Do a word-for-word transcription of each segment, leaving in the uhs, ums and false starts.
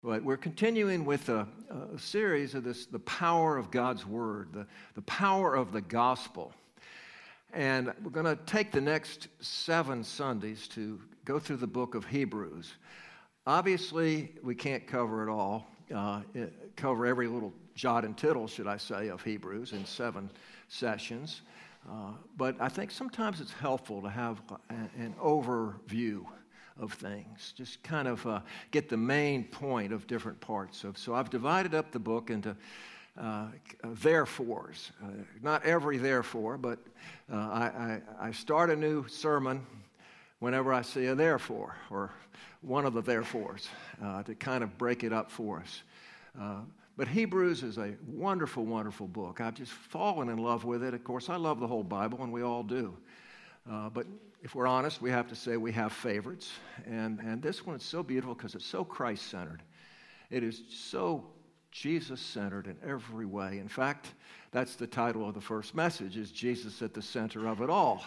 But we're continuing with a, a series of this, the power of God's Word, the, the power of the gospel. And we're going to take the next seven Sundays to go through the book of Hebrews. Obviously, we can't cover it all, uh, it, cover every little jot and tittle, should I say, of Hebrews in seven sessions. Uh, but I think sometimes it's helpful to have a, an overview of things, just kind of uh, get the main point of different parts of. So I've divided up the book into uh, therefores. Uh, not every therefore, but uh, I, I, I start a new sermon whenever I see a therefore, or one of the therefores, uh, to kind of break it up for us. Uh, but Hebrews is a wonderful, wonderful book. I've just fallen in love with it. Of course, I love the whole Bible, and we all do. Uh, but if we're honest, we have to say we have favorites. And, and this one is so beautiful because it's so Christ-centered. It is so Jesus-centered in every way. In fact, that's the title of the first message, is Jesus at the center of it all.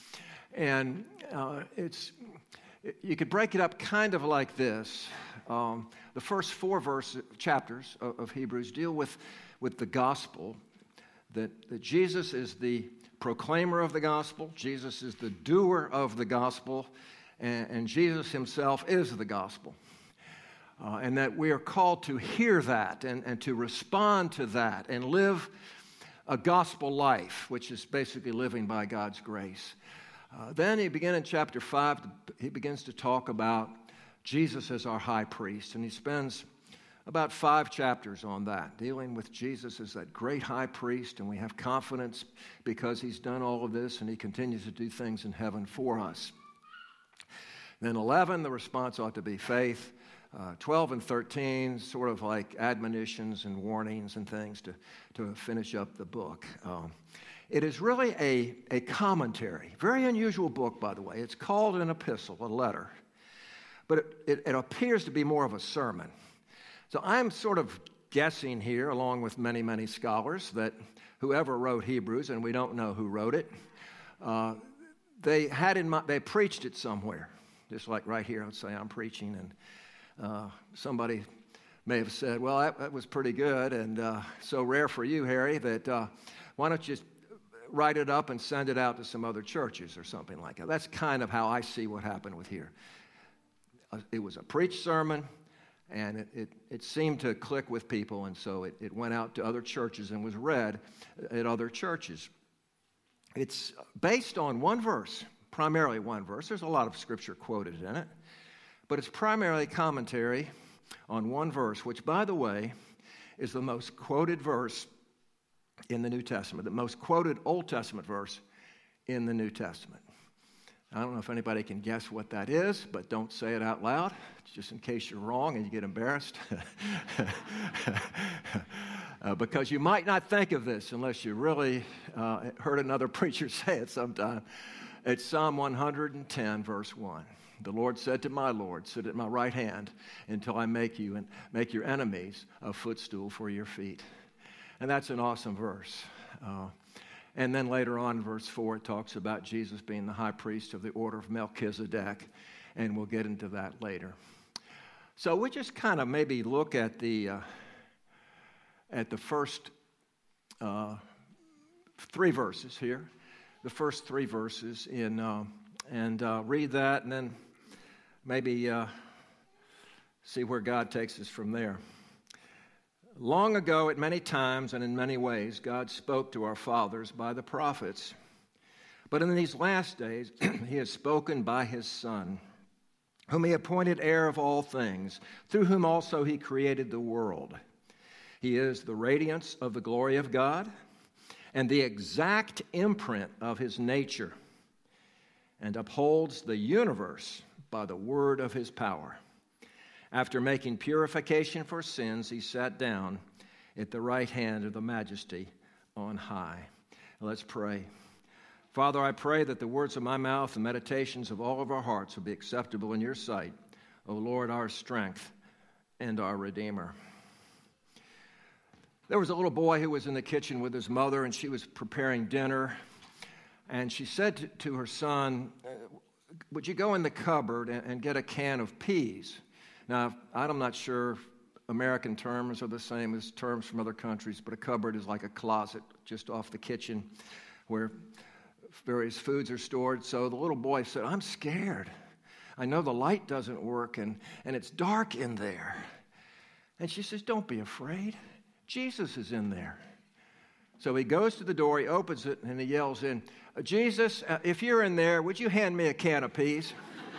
And uh, it's you could break it up kind of like this. Um, the first four verse, chapters of, of Hebrews deal with, with the gospel, that, that Jesus is the proclaimer of the gospel, Jesus is the doer of the gospel, and, and Jesus himself is the gospel. Uh, and that we are called to hear that and, and to respond to that and live a gospel life, which is basically living by God's grace. Uh, then he begins in chapter five, he begins to talk about Jesus as our high priest, and he spends about five chapters on that, dealing with Jesus as that great high priest, and we have confidence because he's done all of this and he continues to do things in heaven for us. Then eleven, the response ought to be faith. Uh, twelve and thirteen, sort of like admonitions and warnings and things to, to finish up the book. Um, it is really a, a commentary, very unusual book, by the way. It's called an epistle, a letter, but it, it, it appears to be more of a sermon. So I'm sort of guessing here, along with many, many scholars, that whoever wrote Hebrews, and we don't know who wrote it, uh, they had in mind, they preached it somewhere. Just like right here, I would say I'm preaching, and uh, somebody may have said, well, that, that was pretty good, and uh, so rare for you, Harry, that uh, why don't you just write it up and send it out to some other churches or something like that. That's kind of how I see what happened with here. Uh, it was a preached sermon, and it, it, it seemed to click with people, and so it, it went out to other churches and was read at other churches. It's based on one verse, primarily one verse. There's a lot of scripture quoted in it, but it's primarily commentary on one verse, which, by the way, is the most quoted verse in the New Testament, the most quoted Old Testament verse in the New Testament. I don't know if anybody can guess what that is, but don't say it out loud, just in case you're wrong and you get embarrassed. uh, because you might not think of this unless you really uh, heard another preacher say it sometime. It's Psalm one hundred ten, verse one. The Lord said to my Lord, sit at my right hand until I make you and make your enemies a footstool for your feet. And that's an awesome verse. Uh, And then later on, verse four, it talks about Jesus being the high priest of the order of Melchizedek, and we'll get into that later. So we just kind of maybe look at the uh, at the first uh, three verses here, the first three verses in, uh, and uh, read that, and then maybe uh, see where God takes us from there. Long ago, at many times and in many ways, God spoke to our fathers by the prophets. But in these last days, he has spoken by his Son, whom he appointed heir of all things, through whom also he created the world. He is the radiance of the glory of God and the exact imprint of his nature, and upholds the universe by the word of his power. After making purification for sins, he sat down at the right hand of the Majesty on high. Let's pray. Father, I pray that the words of my mouth and meditations of all of our hearts will be acceptable in your sight, O Lord, our strength and our Redeemer. There was a little boy who was in the kitchen with his mother, and she was preparing dinner, and she said to, to her son, would you go in the cupboard and, and get a can of peas? Now, I'm not sure American terms are the same as terms from other countries, but a cupboard is like a closet just off the kitchen where various foods are stored. So the little boy said, I'm scared. I know the light doesn't work, and, and it's dark in there. And she says, don't be afraid. Jesus is in there. So he goes to the door, he opens it, and he yells in, Jesus, uh, if you're in there, would you hand me a can of peas?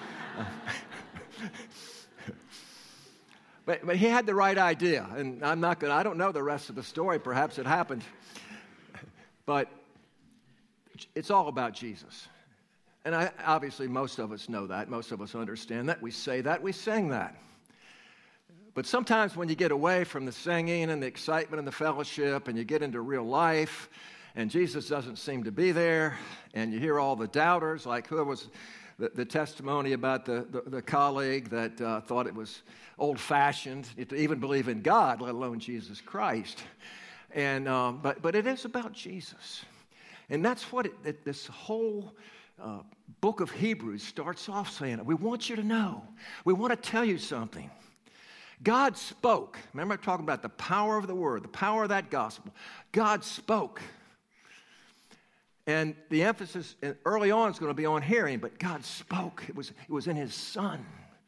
But, but he had the right idea, and I'm not going to, I don't know the rest of the story. Perhaps it happened. But it's all about Jesus. And I, obviously, most of us know that. Most of us understand that. We say that. We sing that. But sometimes when you get away from the singing and the excitement and the fellowship and you get into real life and Jesus doesn't seem to be there and you hear all the doubters, like who was the, the testimony about the, the, the colleague that uh, thought it was old-fashioned to even believe in God, let alone Jesus Christ. And um, but but it is about Jesus, and that's what it, it, this whole uh, book of Hebrews starts off saying. We want you to know. We want to tell you something. God spoke. Remember, I'm talking about the power of the word, the power of that gospel. God spoke. And the emphasis early on is going to be on hearing, but God spoke. It was, it was in his Son.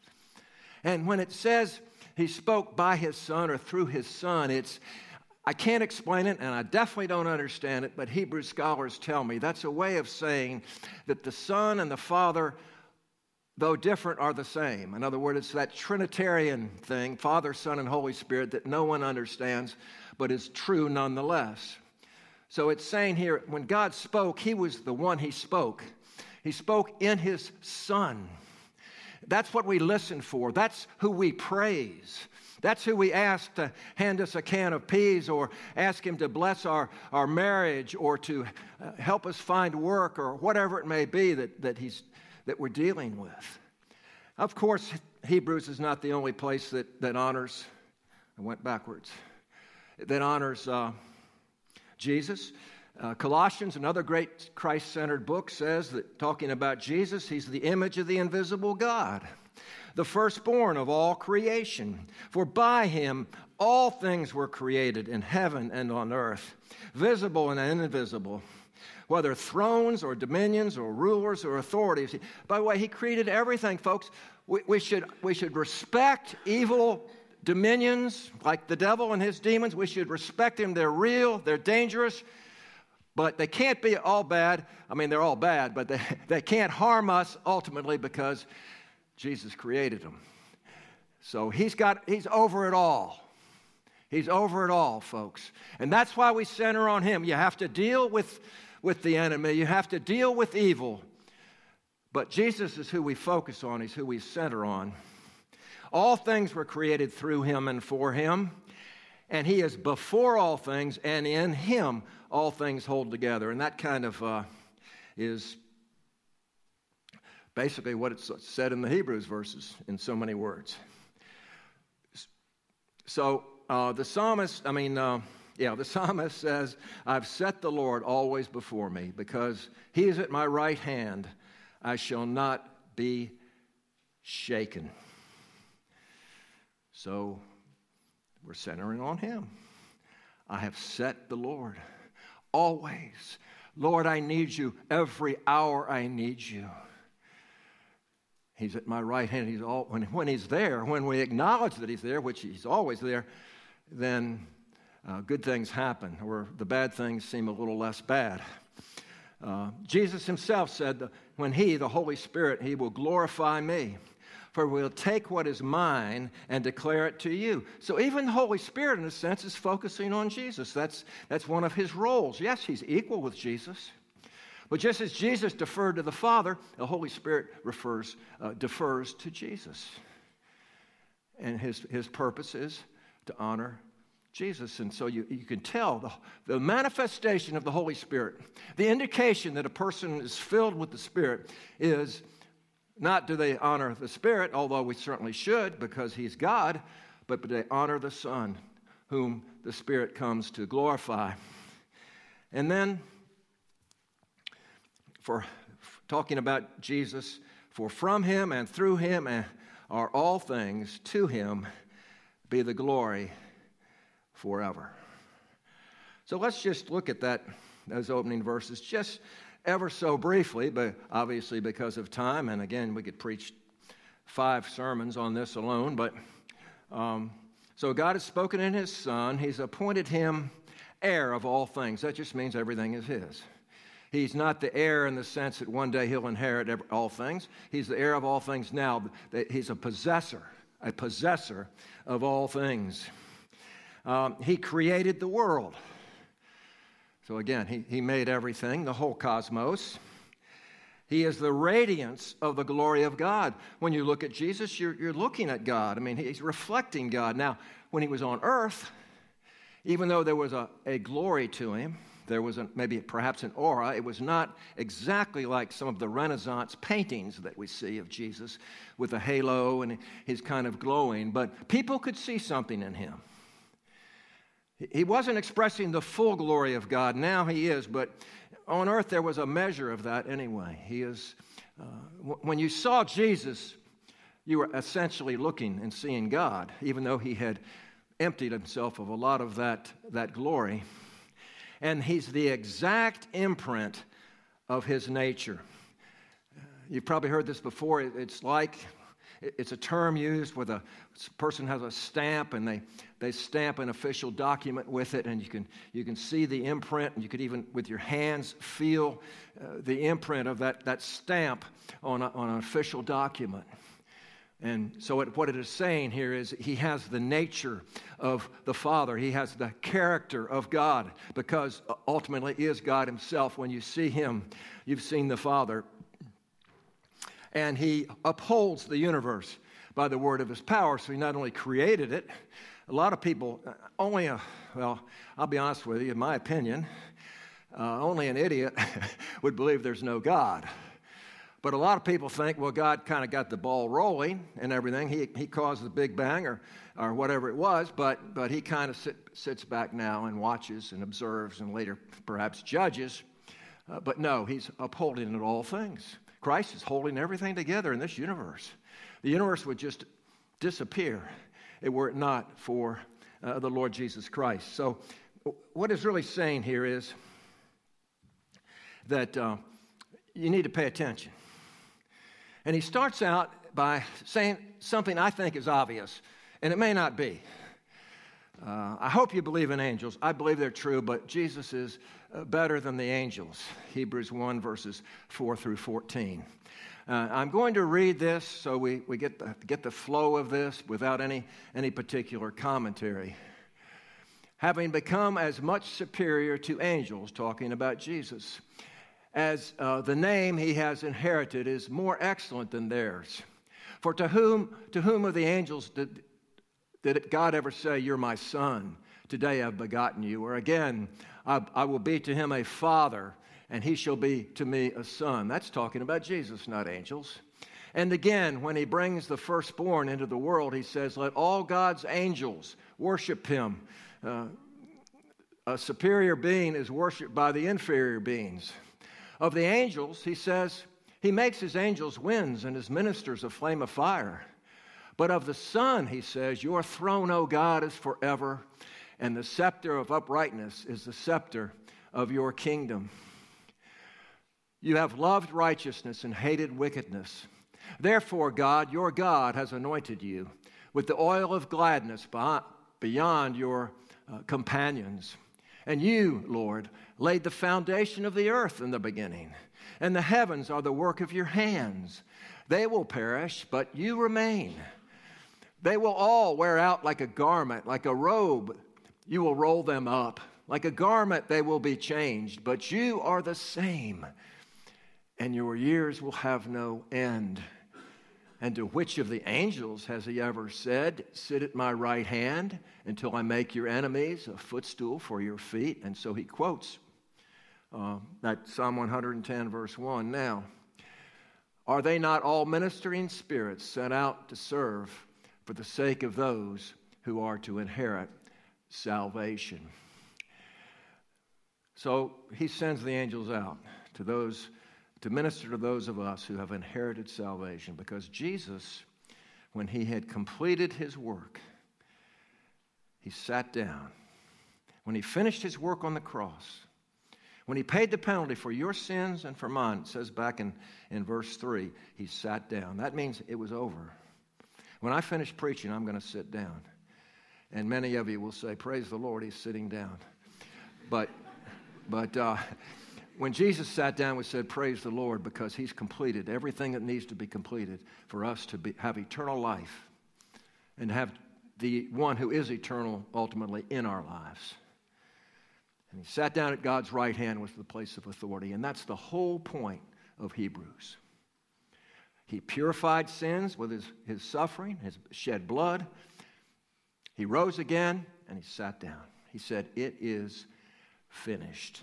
And when it says he spoke by his Son or through his Son, it's, I can't explain it, and I definitely don't understand it, but Hebrew scholars tell me that's a way of saying that the Son and the Father, though different, are the same. In other words, it's that Trinitarian thing, Father, Son, and Holy Spirit, that no one understands, but is true nonetheless. So it's saying here, when God spoke, he was the one he spoke. He spoke in his Son. That's what we listen for. That's who we praise. That's who we ask to hand us a can of peas or ask him to bless our, our marriage or to help us find work or whatever it may be that, that, he's, that we're dealing with. Of course, Hebrews is not the only place that, that honors, I went backwards, that honors uh, Jesus. Uh, Colossians, another great Christ-centered book, says that talking about Jesus, he's the image of the invisible God, the firstborn of all creation. For by him all things were created in heaven and on earth, visible and invisible, whether thrones or dominions or rulers or authorities. By the way, he created everything, folks. We, we should, we should respect evil dominions like the devil and his demons. We should respect them. They're real. They're dangerous. But they can't be all bad. I mean, they're all bad, but they, they can't harm us ultimately because Jesus created them. So he's got, he's over it all. He's over it all, folks. And that's why we center on him. You have to deal with, with the enemy. You have to deal with evil. But Jesus is who we focus on. He's who we center on. All things were created through him and for him. And he is before all things, and in him all things hold together. And that kind of uh, is basically what it's said in the Hebrews verses in so many words. So uh, the psalmist, I mean, uh, yeah, the psalmist says, I've set the Lord always before me, because he is at my right hand. I shall not be shaken. So we're centering on him. I have set the Lord always. Lord, I need you. Every hour I need you. He's at my right hand. He's all, when, when he's there, when we acknowledge that he's there, which he's always there, then uh, good things happen, or the bad things seem a little less bad. Uh, Jesus himself said that when he, the Holy Spirit, he will glorify me. For we'll take what is mine and declare it to you. So even the Holy Spirit, in a sense, is focusing on Jesus. That's, that's one of his roles. Yes, he's equal with Jesus. But just as Jesus deferred to the Father, the Holy Spirit refers, uh, defers to Jesus. And his, his purpose is to honor Jesus. And so you, you can tell the, the manifestation of the Holy Spirit, the indication that a person is filled with the Spirit is not do they honor the Spirit, although we certainly should because he's God, but they honor the Son, whom the Spirit comes to glorify. And then, for talking about Jesus, for from him and through him are all things, to him be the glory forever. So let's just look at that, those opening verses just ever so briefly, but obviously because of time. And again, we could preach five sermons on this alone. But um, so God has spoken in his Son. He's appointed him heir of all things. That just means everything is his. He's not the heir in the sense that one day he'll inherit every, all things. He's the heir of all things now. He's a possessor, a possessor of all things. Um, he created the world. So again, he, he made everything, the whole cosmos. He is the radiance of the glory of God. When you look at Jesus, you're, you're looking at God. I mean, he's reflecting God. Now, when he was on earth, even though there was a, a glory to him, there was a, maybe perhaps an aura, it was not exactly like some of the Renaissance paintings that we see of Jesus with a halo and he's kind of glowing, but people could see something in him. He wasn't expressing the full glory of God. Now he is, but on earth there was a measure of that anyway. He is, uh, w- when you saw Jesus, you were essentially looking and seeing God, even though he had emptied himself of a lot of that, that glory. And he's the exact imprint of his nature. You've probably heard this before. It's like, it's a term used where the person has a stamp and they, they stamp an official document with it, and you can, you can see the imprint, and you could even, with your hands, feel uh, the imprint of that, that stamp on, a, on an official document. And so it, what it is saying here is he has the nature of the Father. He has the character of God, because ultimately he is God himself. When you see him, you've seen the Father. And he upholds the universe by the word of his power. So he not only created it, a lot of people, only a, well, I'll be honest with you, in my opinion, uh, only an idiot would believe there's no God. But a lot of people think, well, God kind of got the ball rolling and everything. He he caused the Big Bang or or whatever it was, but but he kind of sit, sits back now and watches and observes and later perhaps judges. Uh, but no, he's upholding it all things. Christ is holding everything together in this universe. The universe would just disappear were it not for uh, the Lord Jesus Christ. So what it's really saying here is that uh, you need to pay attention. And he starts out by saying something I think is obvious, and it may not be. Uh, I hope you believe in angels. I believe they're true, but Jesus is uh, better than the angels. Hebrews one, verses four through fourteen. Uh, I'm going to read this so we, we get, the, get the flow of this without any, any particular commentary. Having become as much superior to angels, talking about Jesus, as uh, the name he has inherited is more excellent than theirs. For to whom, to whom of the angels did, did God ever say, "You're my son, today I've begotten you"? Or again, I, I will be to him a father, and he shall be to me a son. That's talking about Jesus, not angels. And again, when he brings the firstborn into the world, he says, "Let all God's angels worship him." Uh, a superior being is worshiped by the inferior beings. Of the angels, he says, he makes his angels winds and his ministers a flame of fire. But of the Son, he says, "Your throne, O God, is forever, and the scepter of uprightness is the scepter of your kingdom. You have loved righteousness and hated wickedness. Therefore, God, your God, has anointed you with the oil of gladness beyond your uh, companions. And you, Lord, laid the foundation of the earth in the beginning, and the heavens are the work of your hands. They will perish, but you remain. They will all wear out like a garment, like a robe. You will roll them up. Like a garment they will be changed, but you are the same, and your years will have no end. And to which of the angels has he ever said, 'Sit at my right hand until I make your enemies a footstool for your feet'?" And so he quotes uh, that Psalm one hundred ten, verse one. Now, are they not all ministering spirits sent out to serve for the sake of those who are to inherit salvation? So he sends the angels out to those to minister to those of us who have inherited salvation, because Jesus, when he had completed his work, he sat down. When he finished his work on the cross, when he paid the penalty for your sins and for mine, it says back in, in verse three, he sat down. That means it was over. When I finish preaching, I'm going to sit down. And many of you will say, praise the Lord, he's sitting down. But, but uh, when Jesus sat down, we said, praise the Lord, because he's completed everything that needs to be completed for us to be, have eternal life and have the one who is eternal ultimately in our lives. And he sat down at God's right hand, was the place of authority. And that's the whole point of Hebrews. He purified sins with his, his suffering, his shed blood. He rose again, and he sat down. He said, it is finished.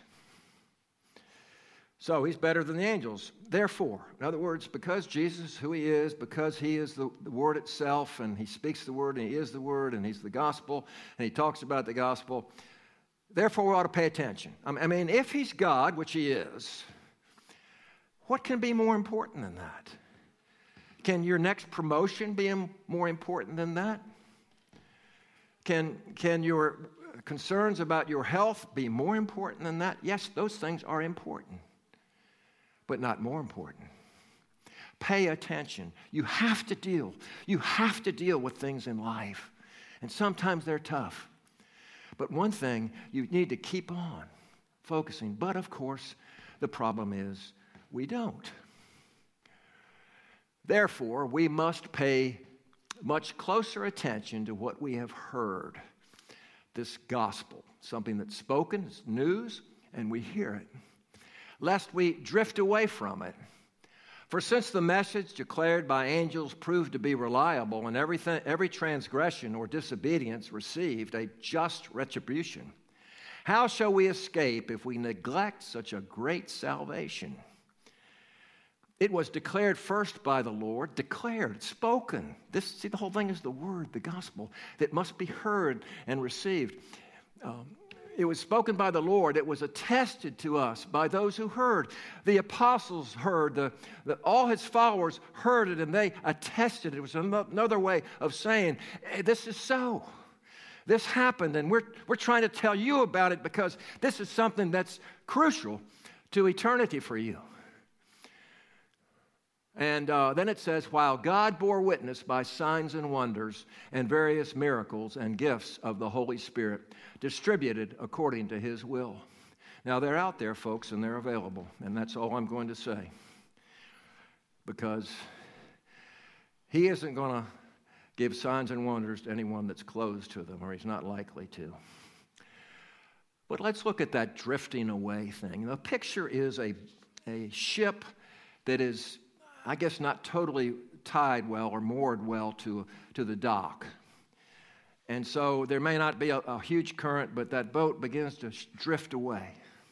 So he's better than the angels. Therefore, in other words, because Jesus is who he is, because he is the, the Word itself, and he speaks the Word, and he is the Word, and he's the gospel, and he talks about the gospel, therefore we ought to pay attention. I mean, if he's God, which he is, what can be more important than that? Can your next promotion be more important than that? Can, can your concerns about your health be more important than that? Yes, those things are important, but not more important. Pay attention. You have to deal. You have to deal with things in life. And sometimes they're tough. But one thing, you need to keep on focusing. But of course, the problem is we don't. Therefore, we must pay much closer attention to what we have heard. This gospel, something that's spoken, it's news, and we hear it, lest we drift away from it. For since the message declared by angels proved to be reliable, and everything, every transgression or disobedience received a just retribution, how shall we escape if we neglect such a great salvation? It was declared first by the Lord, declared, spoken. This, see, the whole thing is the word, the gospel, that must be heard and received. Um, it was spoken by the Lord. It was attested to us by those who heard. The apostles heard. The, the, all his followers heard it, and they attested. It was another way of saying, hey, this is so. This happened, and we're, we're trying to tell you about it because this is something that's crucial to eternity for you. And uh, then it says, while God bore witness by signs and wonders and various miracles and gifts of the Holy Spirit distributed according to his will. Now, they're out there, folks, and they're available. And that's all I'm going to say. Because he isn't going to give signs and wonders to anyone that's closed to them, or he's not likely to. But let's look at that drifting away thing. The picture is a, a ship that is, I guess, not totally tied well or moored well to, to the dock. And so there may not be a, a huge current, but that boat begins to sh- drift away.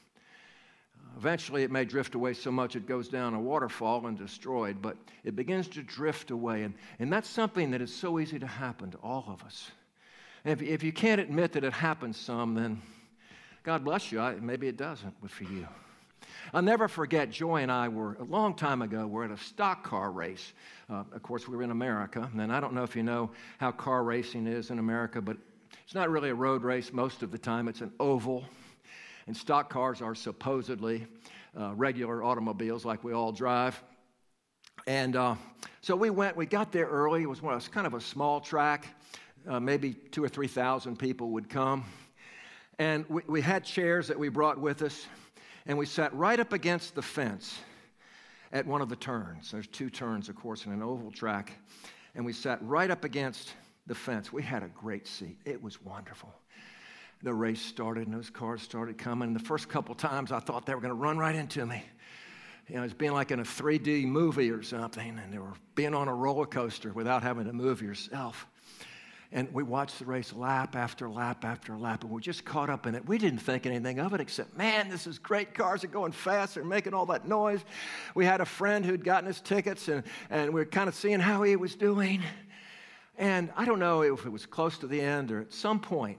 Uh, eventually, it may drift away so much it goes down a waterfall and destroyed, but it begins to drift away. And, and that's something that is so easy to happen to all of us. And if, if you can't admit that it happens some, then God bless you. I, maybe it doesn't, but for you. I'll never forget, Joy and I were, a long time ago, we're at a stock car race. Uh, of course, we were in America, and I don't know if you know how car racing is in America, but it's not really a road race most of the time. It's an oval, and stock cars are supposedly uh, regular automobiles like we all drive. And uh, so we went, we got there early. It was, one, it was kind of a small track. Uh, maybe two or three thousand people would come. And we, we had chairs that we brought with us. And we sat right up against the fence at one of the turns. There's two turns, of course, in an oval track. And we sat right up against the fence. We had a great seat. It was wonderful. The race started, and those cars started coming. And the first couple times, I thought they were going to run right into me. You know, it's being like in a three D movie or something, and they were being on a roller coaster without having to move yourself. And we watched the race lap after lap after lap, and we just caught up in it. We didn't think anything of it except, man, this is great. Cars are going fast. They're making all that noise. We had a friend who'd gotten his tickets, and, and we were kind of seeing how he was doing. And I don't know if it was close to the end or at some point,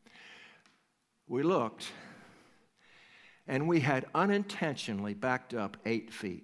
we looked, and we had unintentionally backed up eight feet.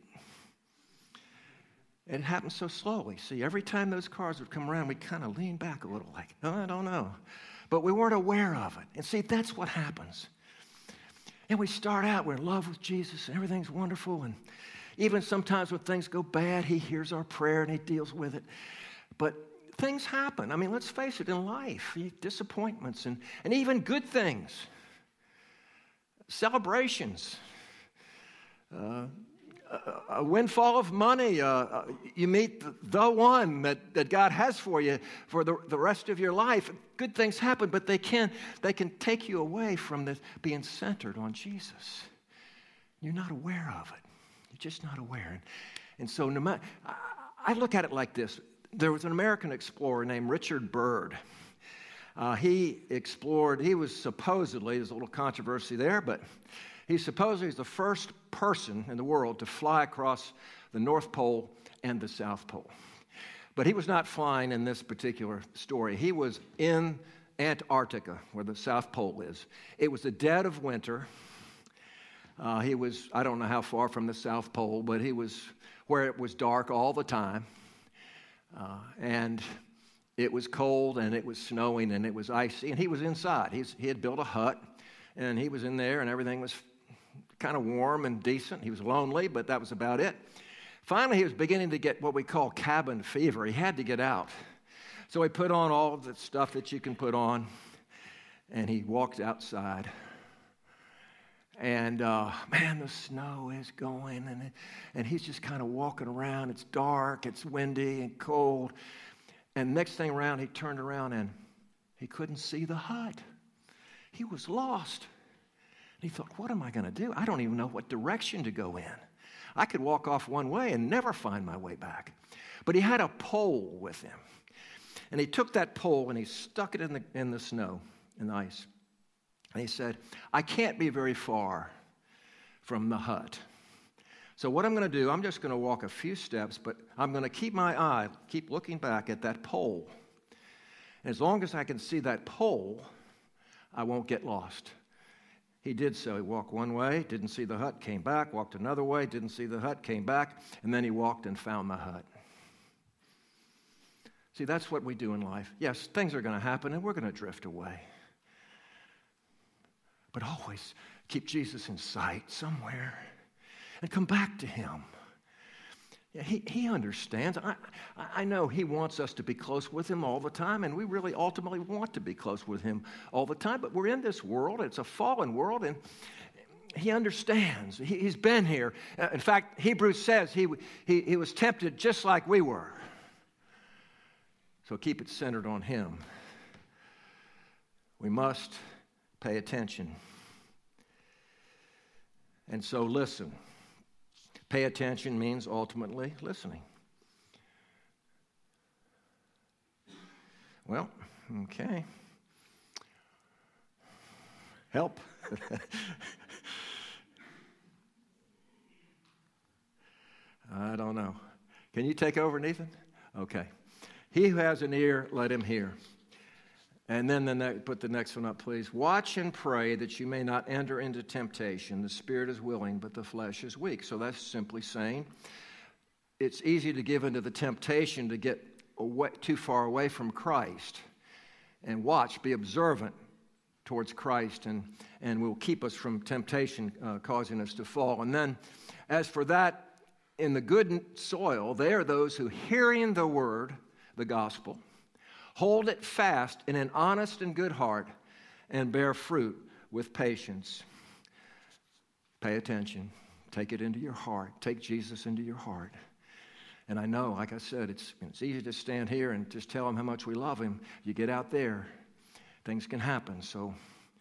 It happened so slowly. See, every time those cars would come around, we'd kind of lean back a little like, oh, I don't know. but we weren't aware of it. And see, that's what happens. And we start out, we're in love with Jesus, and everything's wonderful. And even sometimes when things go bad, he hears our prayer and he deals with it. But things happen. I mean, let's face it, in life, disappointments and, and even good things, celebrations, uh, a, a windfall of money. Uh, uh, you meet the, the one that, that God has for you for the, the rest of your life. Good things happen, but they can, they can take you away from this being centered on Jesus. You're not aware of it. You're just not aware. And, and so no matter, I, I look at it like this. There was an American explorer named Richard Byrd. Uh, he explored, he was supposedly, there's a little controversy there, but he supposedly was the first person in the world to fly across the North Pole and the South Pole. But he was not flying in this particular story. He was in Antarctica, where the South Pole is. It was the dead of winter. Uh, he was, I don't know how far from the South Pole, but he was where it was dark all the time. Uh, and it was cold, and it was snowing, and it was icy, and he was inside. He's, he had built a hut, and he was in there, and everything was kind of warm and decent. He was lonely, but that was about it. Finally, he was beginning to get what we call cabin fever. He had to get out. So he put on all the stuff that you can put on, and he walked outside. And, uh, man, the snow is going, and, and he's just kind of walking around. It's dark, it's windy and cold. And next thing around, he turned around, and he couldn't see the hut. He was lost. And he thought, what am I going to do? I don't even know what direction to go in. I could walk off one way and never find my way back. But he had a pole with him. And he took that pole, and he stuck it in the, in the snow, in the ice. And he said, I can't be very far from the hut. So what I'm going to do, I'm just going to walk a few steps, but I'm going to keep my eye, keep looking back at that pole. And as long as I can see that pole, I won't get lost. He did so. He walked one way, didn't see the hut, came back, walked another way, didn't see the hut, came back, and then he walked and found the hut. See, that's what we do in life. Yes, things are going to happen, and we're going to drift away. But always keep Jesus in sight somewhere and come back to him. Yeah, he, he understands. I, I know he wants us to be close with him all the time, and we really ultimately want to be close with him all the time. But we're in this world. It's a fallen world, and he understands. He, he's been here. Uh, in fact, Hebrews says he, he, he was tempted just like we were. So keep it centered on him. We must pay attention. And so listen. Pay attention means ultimately listening. Well, okay. Help. I don't know. Can you take over, Nathan? Okay. He who has an ear, let him hear. And then the ne- put the next one up, please. Watch and pray that you may not enter into temptation. The spirit is willing, but the flesh is weak. So that's simply saying it's easy to give into the temptation to get away, too far away from Christ. And watch, be observant towards Christ, and, and will keep us from temptation uh, causing us to fall. And then as for that, in the good soil, they are those who, hearing the word, the gospel, hold it fast in an honest and good heart, and bear fruit with patience. Pay attention. Take it into your heart. Take Jesus into your heart. And I know, like I said, it's, it's easy to stand here and just tell him how much we love him. You get out there, things can happen. So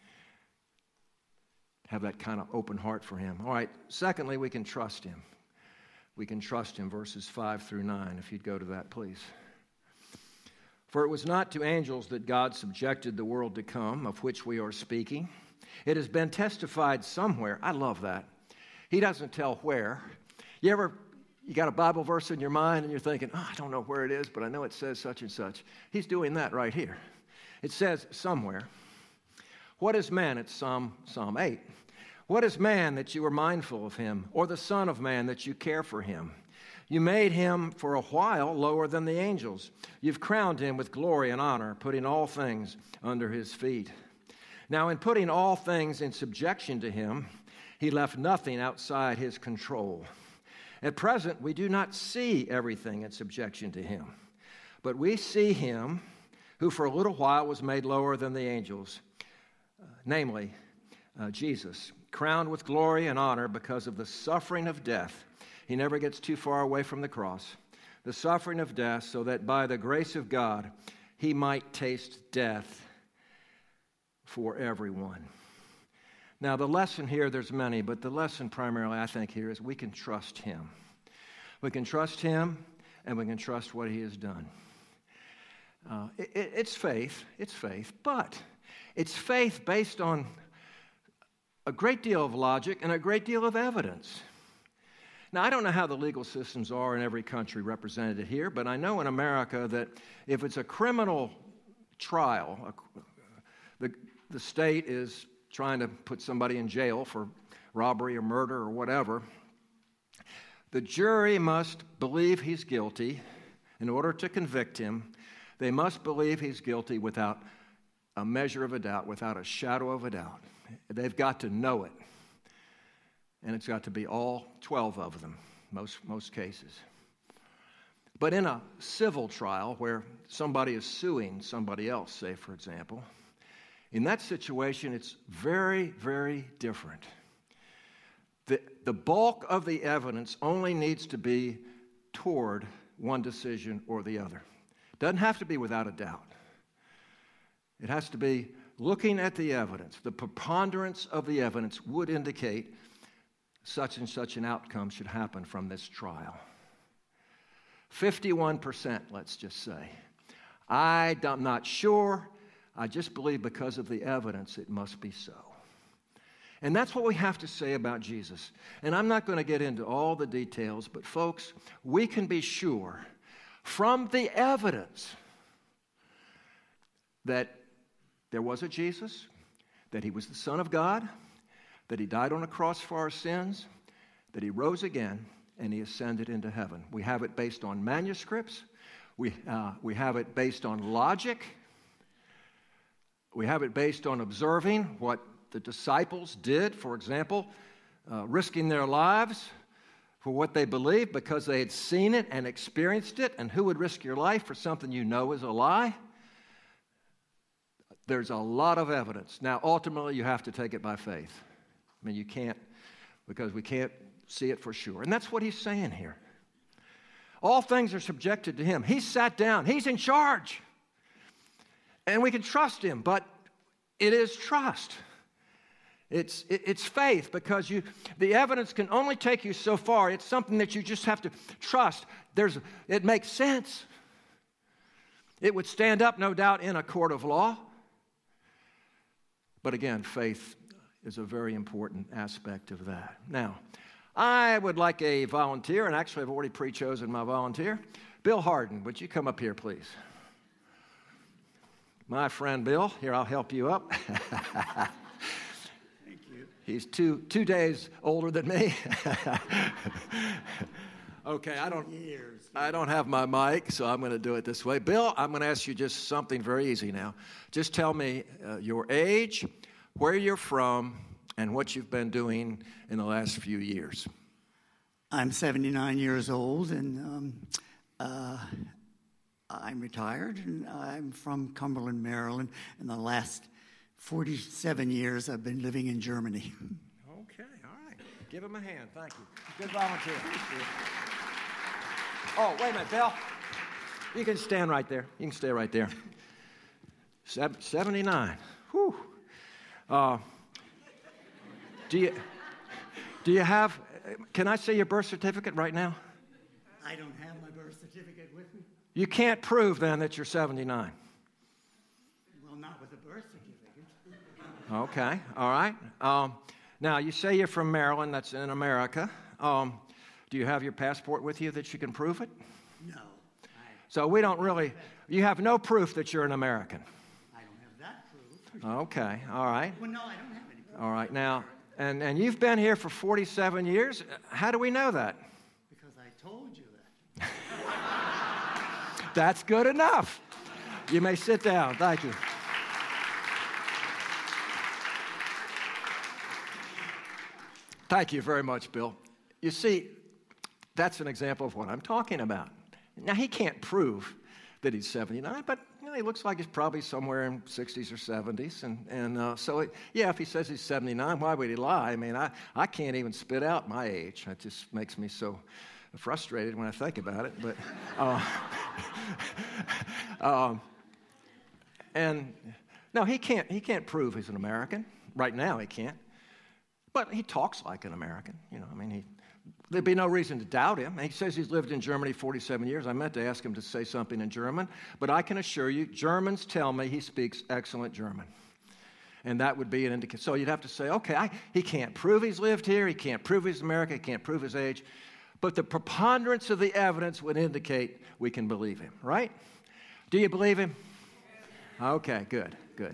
have that kind of open heart for him. All right, secondly, we can trust him. We can trust him, verses five through nine, if you'd go to that, please. For it was not to angels that God subjected the world to come, of which we are speaking. It has been testified somewhere. I love that. He doesn't tell where. You ever, you got a Bible verse in your mind and you're thinking, oh, I don't know where it is, but I know it says such and such. He's doing that right here. It says somewhere. What is man? It's Psalm, Psalm eight. What is man that you are mindful of him, or the son of man that you care for him? You made him for a while lower than the angels. You've crowned him with glory and honor, putting all things under his feet. Now, in putting all things in subjection to him, he left nothing outside his control. At present, we do not see everything in subjection to him, but we see him who for a little while was made lower than the angels, uh, namely uh, Jesus, crowned with glory and honor because of the suffering of death. He never gets too far away from the cross. The suffering of death, so that by the grace of God, he might taste death for everyone. Now, the lesson here, there's many, but the lesson primarily, I think, here is we can trust him. We can trust him, and we can trust what he has done. Uh, it, it, it's faith. It's faith. But it's faith based on a great deal of logic and a great deal of evidence. Now, I don't know how the legal systems are in every country represented here, but I know in America that if it's a criminal trial, the, the state is trying to put somebody in jail for robbery or murder or whatever, the jury must believe he's guilty. In order to convict him, they must believe he's guilty without a measure of a doubt, without a shadow of a doubt. They've got to know it. And it's got to be all twelve of them, most, most cases. But in a civil trial where somebody is suing somebody else, say, for example, in that situation, it's very, very different. The, the bulk of the evidence only needs to be toward one decision or the other. It doesn't have to be without a doubt. It has to be looking at the evidence. The preponderance of the evidence would indicate such and such an outcome should happen from this trial. fifty-one percent, let's just say. I, I'm not sure. I just believe because of the evidence it must be so. And that's what we have to say about Jesus. And I'm not going to get into all the details, but folks, we can be sure from the evidence that there was a Jesus, that he was the Son of God, that he died on a cross for our sins, that he rose again, and he ascended into heaven. We have it based on manuscripts. We, uh, we have it based on logic. We have it based on observing what the disciples did, for example, uh, risking their lives for what they believed because they had seen it and experienced it. And who would risk your life for something you know is a lie? There's a lot of evidence. Now, ultimately, you have to take it by faith. I mean, you can't, because we can't see it for sure. And that's what he's saying here. All things are subjected to him. He's sat down. He's in charge. And we can trust him, but it is trust. It's, it, it's faith, because you, the evidence can only take you so far. It's something that you just have to trust. There's, it makes sense. It would stand up, no doubt, in a court of law. But again, faith is a very important aspect of that. Now, I would like a volunteer, and actually I've already pre-chosen my volunteer. Bill Harden, would you come up here, please? My friend Bill, here, I'll help you up. Thank you. He's two, two days older than me. Okay, I don't, Years. I don't have my mic, so I'm going to do it this way. Bill, I'm going to ask you just something very easy now. Just tell me uh, your age, where you're from, and what you've been doing in the last few years. I'm seventy-nine years old, and um, uh, I'm retired, and I'm from Cumberland, Maryland. In the last forty-seven years, I've been living in Germany. Okay, all right. Give him a hand. Thank you. Good volunteer. Oh, wait a minute, Bill. You can stand right there. You can stay right there. seventy-nine. Whew. Uh, do you do you have? Can I see your birth certificate right now? I don't have my birth certificate with me. You can't prove then that you're seventy-nine. Well, not with a birth certificate. Okay, all right. Um, now, you say you're from Maryland, that's in America. Um, do you have your passport with you that you can prove it? No. I, So we don't really, you have no proof that you're an American. I don't have that proof. Okay, all right. Well, no, I don't have any proof. All right, now, and, and you've been here for forty-seven years. How do we know that? Because I told you that. That's good enough. You may sit down. Thank you. Thank you very much, Bill. You see, that's an example of what I'm talking about. Now, he can't prove that he's seventy-nine, but you know, he looks like he's probably somewhere in sixties or seventies. And, and uh, so, it, yeah, if he says he's seventy-nine, why would he lie? I mean, I, I can't even spit out my age. It just makes me so frustrated when I think about it. But, uh, um, and no, he can't, he can't prove he's an American. Right now, he can't. But he talks like an American. You know, I mean, he, there'd be no reason to doubt him. He says he's lived in Germany forty-seven years. I meant to ask him to say something in German, but I can assure you, Germans tell me he speaks excellent German. And that would be an indication. So you'd have to say, okay, I, he can't prove he's lived here. He can't prove he's American. He can't prove his age. But the preponderance of the evidence would indicate we can believe him, right? Do you believe him? Okay, good, good.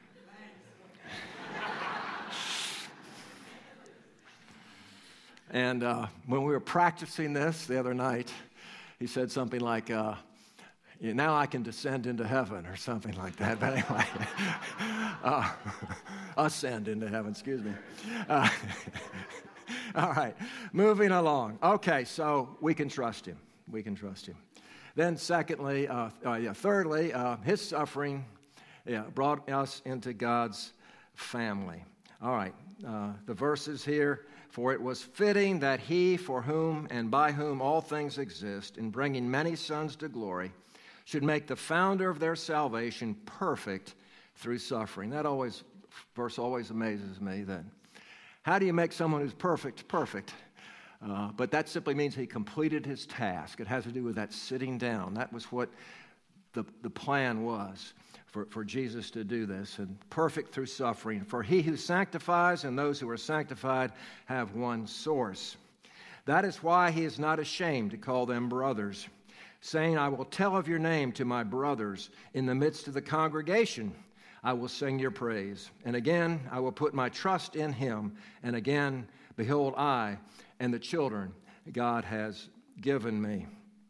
And uh, when we were practicing this the other night, he said something like, uh, now I can descend into heaven or something like that. But anyway, uh, ascend into heaven, excuse me. Uh, all right, moving along. Okay, so we can trust him. We can trust him. Then secondly, uh, uh, yeah, thirdly, uh, his suffering yeah, brought us into God's family. All right, uh, the verses here. For it was fitting that he, for whom and by whom all things exist, in bringing many sons to glory, should make the founder of their salvation perfect through suffering. That always verse always amazes me. Then, how do you make someone who's perfect perfect? Uh, but that simply means he completed his task. It has to do with that sitting down. That was what the the plan was. For, for Jesus to do this, and perfect through suffering. For he who sanctifies and those who are sanctified have one source. That is why he is not ashamed to call them brothers, saying, I will tell of your name to my brothers. In the midst of the congregation, I will sing your praise. And again, I will put my trust in him. And again, behold, I and the children God has given me.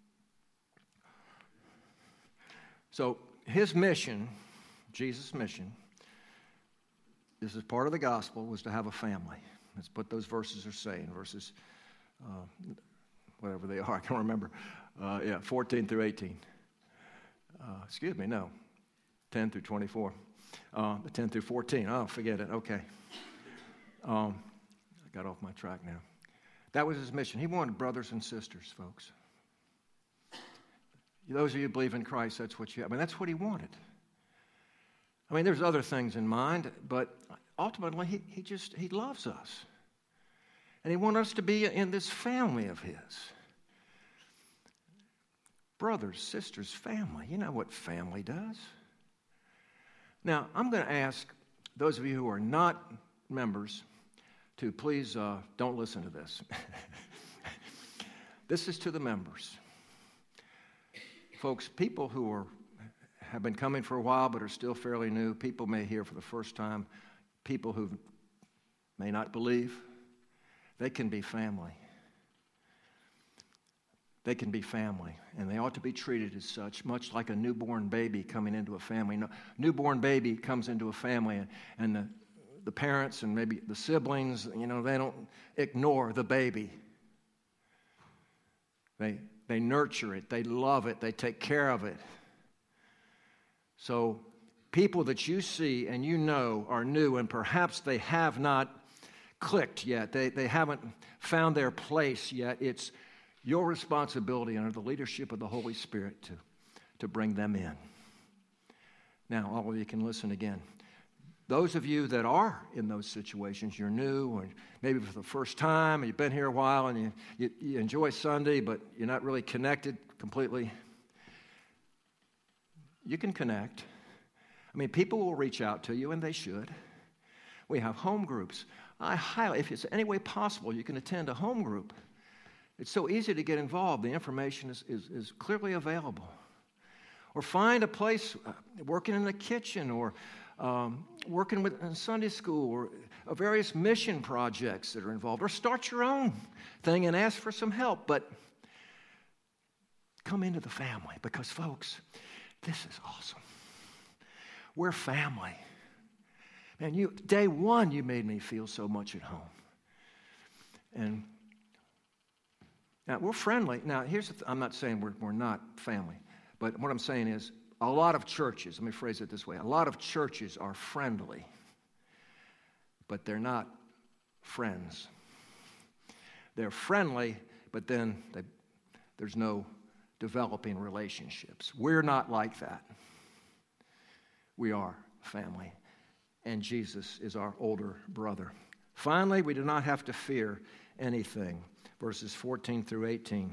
So, his mission, Jesus' mission, this is part of the gospel, was to have a family. That's what those verses are saying, verses, uh, whatever they are, I can't remember. Uh, yeah, fourteen through eighteen. Uh, excuse me, no, ten through twenty-four. Uh, ten through fourteen, oh, forget it, okay. Um, I got off my track now. That was his mission. He wanted brothers and sisters, folks. Those of you who believe in Christ, that's what you, I mean, that's what he wanted. I mean, there's other things in mind, but ultimately, he, he just, he loves us. And he wants us to be in this family of his. Brothers, sisters, family. You know what family does. Now, I'm going to ask those of you who are not members to please uh, don't listen to this. This is to the members. Folks, people who are, have been coming for a while but are still fairly new, people may hear for the first time, people who may not believe, they can be family. They can be family, and they ought to be treated as such, much like a newborn baby coming into a family. No, newborn baby comes into a family, and, and the, the parents and maybe the siblings, you know, they don't ignore the baby. They They nurture it, they love it, they take care of it. So people that you see and you know are new, and perhaps they have not clicked yet, they, they haven't found their place yet, it's your responsibility under the leadership of the Holy Spirit to, to bring them in. Now, all of you can listen again. Those of you that are in those situations, you're new, or maybe for the first time, and you've been here a while, and you, you, you enjoy Sunday, but you're not really connected completely, you can connect. I mean, people will reach out to you, and they should. We have home groups. I highly, if it's any way possible, you can attend a home group. It's so easy to get involved. The information is, is, is clearly available. Or find a place, uh, working in the kitchen, or Um, working with in Sunday school, or uh, various mission projects that are involved, or start your own thing and ask for some help. But come into the family because, folks, this is awesome. We're family. And you, day one, you made me feel so much at home. And now we're friendly. Now, here's the th- I'm not saying we're, we're not family, but what I'm saying is a lot of churches, let me phrase it this way, a lot of churches are friendly, but they're not friends. They're friendly, but then they, there's no developing relationships. We're not like that. We are family, and Jesus is our older brother. Finally, we do not have to fear anything. Verses fourteen through eighteen.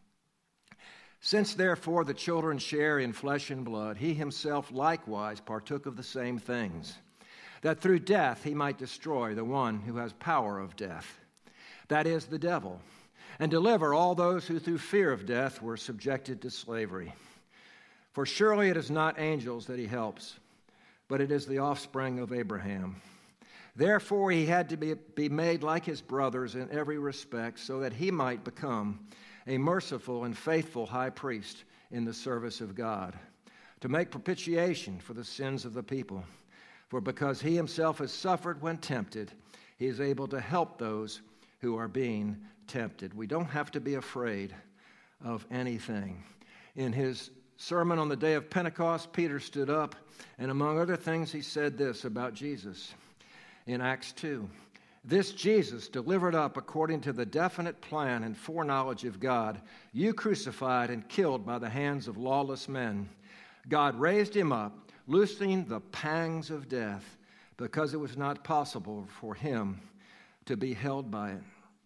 Since therefore the children share in flesh and blood, he himself likewise partook of the same things, that through death he might destroy the one who has power of death, that is, the devil, and deliver all those who through fear of death were subjected to slavery. For surely it is not angels that he helps, but it is the offspring of Abraham. Therefore he had to be, be made like his brothers in every respect, so that he might become a merciful and faithful high priest in the service of God, to make propitiation for the sins of the people. For because he himself has suffered when tempted, he is able to help those who are being tempted. We don't have to be afraid of anything. In his sermon on the day of Pentecost, Peter stood up, and among other things, he said this about Jesus in Acts two. This Jesus, delivered up according to the definite plan and foreknowledge of God, you crucified and killed by the hands of lawless men. God raised him up, loosening the pangs of death, because it was not possible for him to be held by it.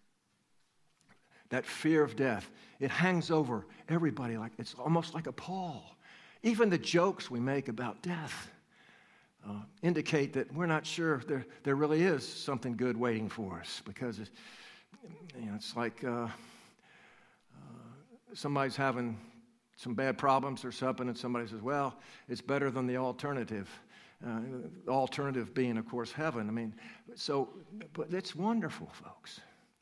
That fear of death, it hangs over everybody like it's almost like a pall. Even the jokes we make about death uh, indicate that we're not sure there, there really is something good waiting for us, because it's, you know, it's like uh, uh, somebody's having some bad problems or something, and somebody says, well, it's better than the alternative. Uh, the alternative being, of course, heaven. I mean, so, but it's wonderful, folks.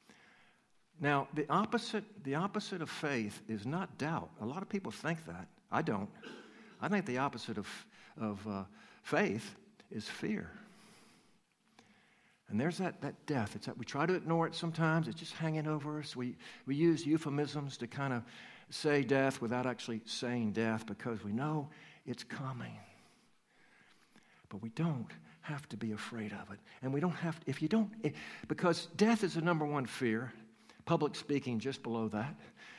Now, the opposite, the opposite of faith is not doubt. A lot of people think that. I don't. I think the opposite of, of uh, faith is fear. And there's that, that death. It's that we try to ignore it sometimes. It's just hanging over us. We, we use euphemisms to kind of say death without actually saying death, because we know it's coming. But we don't have to be afraid of it. And we don't have to, if you don't, it, because death is the number one fear. Public speaking just below that.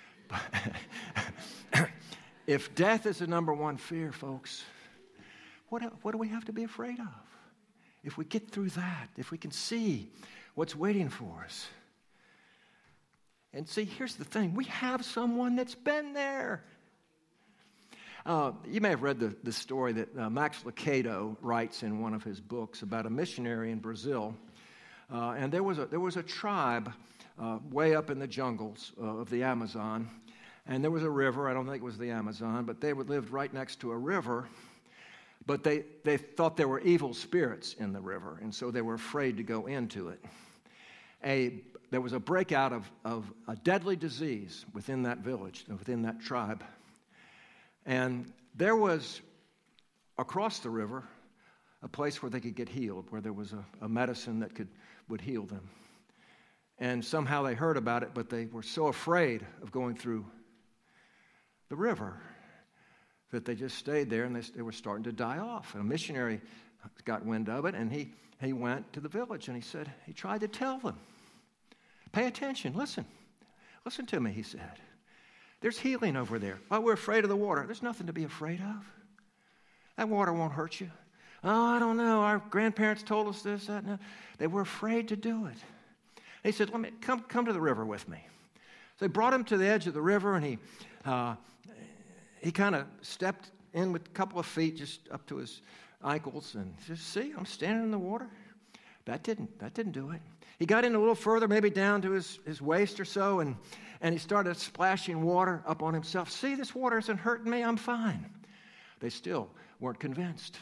If death is the number one fear, folks, what, what do we have to be afraid of? If we get through that, if we can see what's waiting for us. And see, here's the thing. We have someone that's been there. Uh, you may have read the, the story that uh, Max Lucado writes in one of his books about a missionary in Brazil. Uh, and there was a, there was a tribe Uh, way up in the jungles uh, of the Amazon, and there was a river. I don't think it was the Amazon, but they would lived right next to a river, but they, they thought there were evil spirits in the river, and so they were afraid to go into it. A, there was a breakout of, of a deadly disease within that village, within that tribe, and there was, across the river, a place where they could get healed, where there was a, a medicine that could would heal them. And somehow they heard about it, but they were so afraid of going through the river that they just stayed there, and they, they were starting to die off. And a missionary got wind of it, and he, he went to the village, and he said, he tried to tell them, pay attention, listen. Listen to me, he said. There's healing over there. Why, we're afraid of the water. There's nothing to be afraid of. That water won't hurt you. Oh, I don't know. Our grandparents told us this, that, and that. They were afraid to do it. He said, Let me, come, come to the river with me. So they brought him to the edge of the river, and he uh, he kind of stepped in with a couple of feet just up to his ankles, and he said, see, I'm standing in the water. That didn't, that didn't do it. He got in a little further, maybe down to his, his waist or so, and, and he started splashing water up on himself. See, this water isn't hurting me, I'm fine. They still weren't convinced.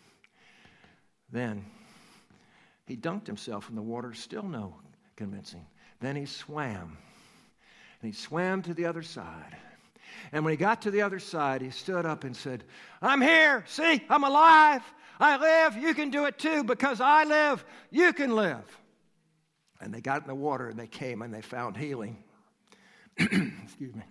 Then he dunked himself in the water, still no convincing. Then he swam. And he swam to the other side. And when he got to the other side, he stood up and said, I'm here. See, I'm alive. I live. You can do it too. Because I live, you can live. And they got in the water and they came and they found healing. Excuse me.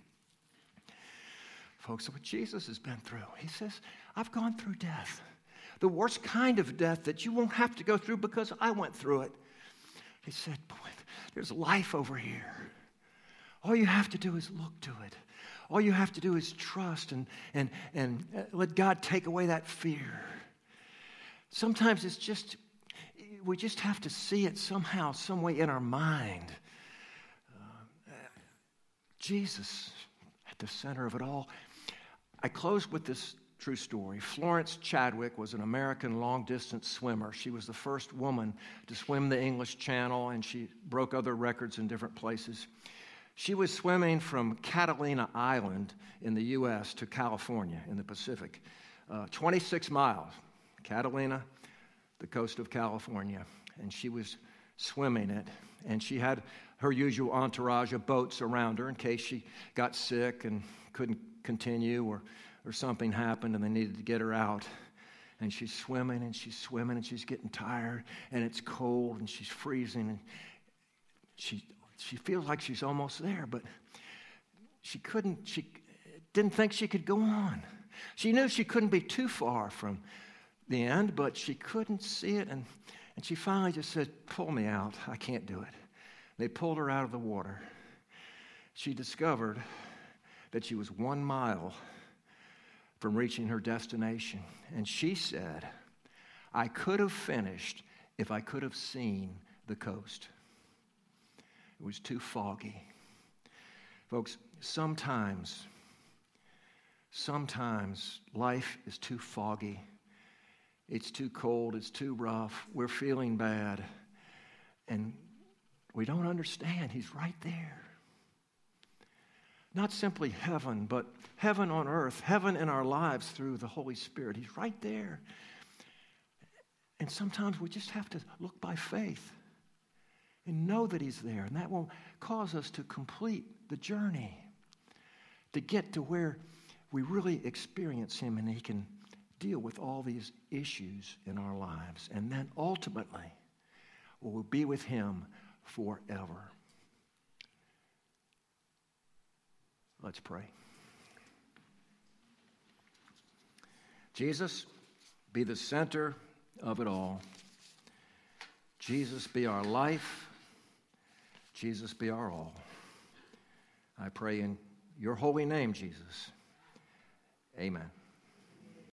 Folks, what Jesus has been through, he says, I've gone through death. The worst kind of death that you won't have to go through because I went through it. He said, boy, there's life over here. All you have to do is look to it. All you have to do is trust and, and, and let God take away that fear. Sometimes it's just, we just have to see it somehow, some way in our mind. Uh, Jesus at the center of it all. I close with this true story. Florence Chadwick was an American long-distance swimmer. She was the first woman to swim the English Channel, and she broke other records in different places. She was swimming from Catalina Island in the U S to California in the Pacific, uh, twenty-six miles. Catalina, the coast of California, and she was swimming it, and she had her usual entourage of boats around her in case she got sick and couldn't continue or, or something happened and they needed to get her out. And she's swimming and she's swimming and she's getting tired and it's cold and she's freezing and she she feels like she's almost there, but she couldn't, she didn't think she could go on. She knew she couldn't be too far from the end, but she couldn't see it, and, and she finally just said, pull me out, I can't do it. They pulled her out of the water. She discovered that she was one mile from reaching her destination, and she said, I could have finished if I could have seen the coast. It was too foggy. Folks, sometimes, sometimes life is too foggy. It's too cold, it's too rough, we're feeling bad, and we don't understand. He's right there. Not simply heaven, but heaven on earth, heaven in our lives through the Holy Spirit. He's right there. And sometimes we just have to look by faith and know that he's there, and that will cause us to complete the journey, to get to where we really experience him and he can deal with all these issues in our lives. And then ultimately, we'll be with him forever. Let's pray. Jesus, be the center of it all. Jesus, be our life. Jesus, be our all. I pray in your holy name, Jesus. Amen.